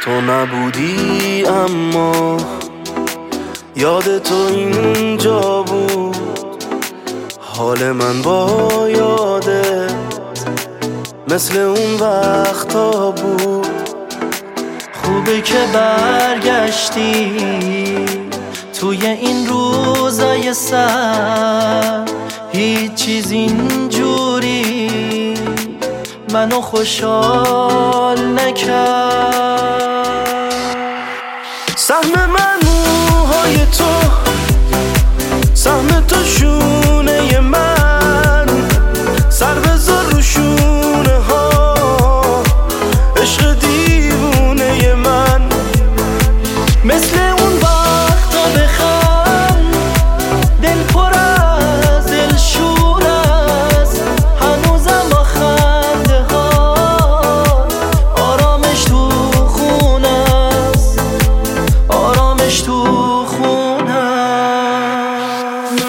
تو نبودی اما یاد تو اینجا بود. حال من با یادت مثل اون وقتا بود. خوبه که برگشتی توی این روزای سر، هیچ چیز اینجوری منو خوشحال نکرد. سهم من موهای تو، سهم تو شونه من، سر بذار رو شونه ها عشق دیوونه من. مثل اون وقتا بخند دل پر از دلشور است، هنوزم با خنده ها آرامش تو خونه است، آرامش تو خونه است.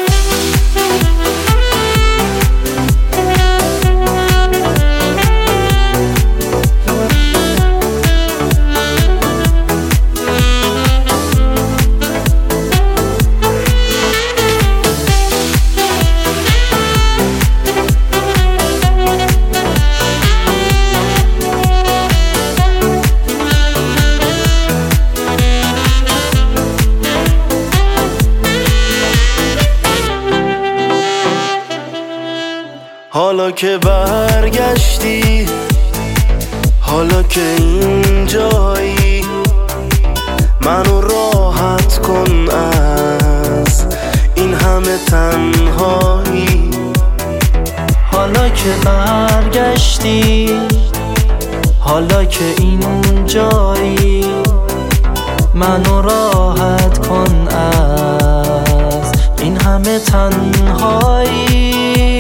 حالا که برگشتی، حالا که اینجایی، منو راحت کن از این همه تنهایی. حالا که برگشتی، حالا که اینجایی، منو راحت کن از این همه تنهایی.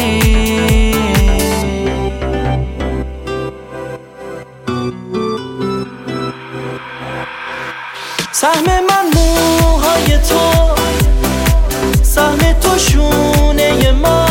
سهم من موهای تو، سهم تو شونه من.